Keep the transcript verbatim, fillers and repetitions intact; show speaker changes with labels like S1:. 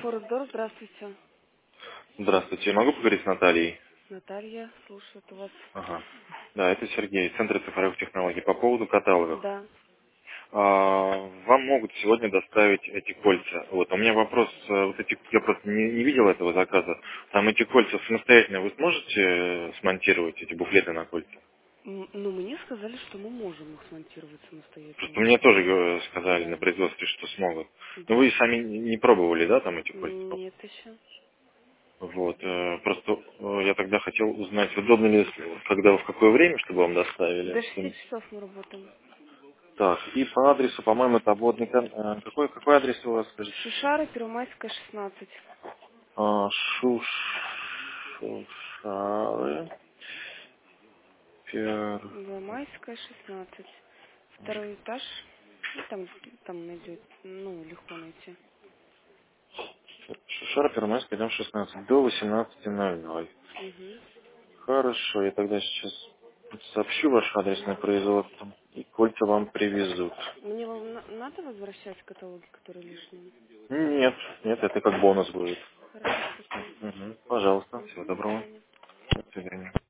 S1: Фордор, здравствуйте.
S2: Здравствуйте, я могу поговорить с Натальей?
S1: Наталья, слушает у вас.
S2: Ага. Да, это Сергей, Центр цифровых технологий. По поводу каталогов.
S1: Да.
S2: А, вам могут сегодня доставить эти кольца. Вот, у меня вопрос, э, вот эти, я просто не, не видел этого заказа. Там эти кольца самостоятельно вы сможете э, смонтировать, эти буклеты на кольца?
S1: М, Ну, мне сказали, что мы можем их смонтировать
S2: Просто
S1: самостоятельно.
S2: мне тоже э, сказали на
S1: Да.
S2: производстве, что смогут. Но
S1: Да.
S2: вы сами не не пробовали, да, там эти кольца?
S1: Нет еще.
S2: Вот, э, просто э, я тогда хотел узнать, удобно ли, когда, в какое время, чтобы вам доставили?
S1: До шести часов мы работаем.
S2: Так, и по адресу, по-моему, это обводный кон- э, Какой, какой адрес у вас, скажите?
S1: Шишара, Первомайская, шестнадцать.
S2: А, Шуш... Шушары... Пер...
S1: Первомайская, шестнадцать. Второй этаж. Ну, там, там найдет, ну, легко найти.
S2: Шушара, Первомайская, дом шестнадцать, до восемнадцати ноль ноль.
S1: Угу.
S2: Хорошо, я тогда сейчас сообщу ваш адресное производство, и кольца вам привезут.
S1: Мне вам на- надо возвращать каталоги, которые лишние?
S2: Нет, нет, это как бонус будет.
S1: Хорошо, спасибо.
S2: Мгм, пожалуйста, всего
S1: Угу, до
S2: доброго.
S1: свидания.
S2: До свидания.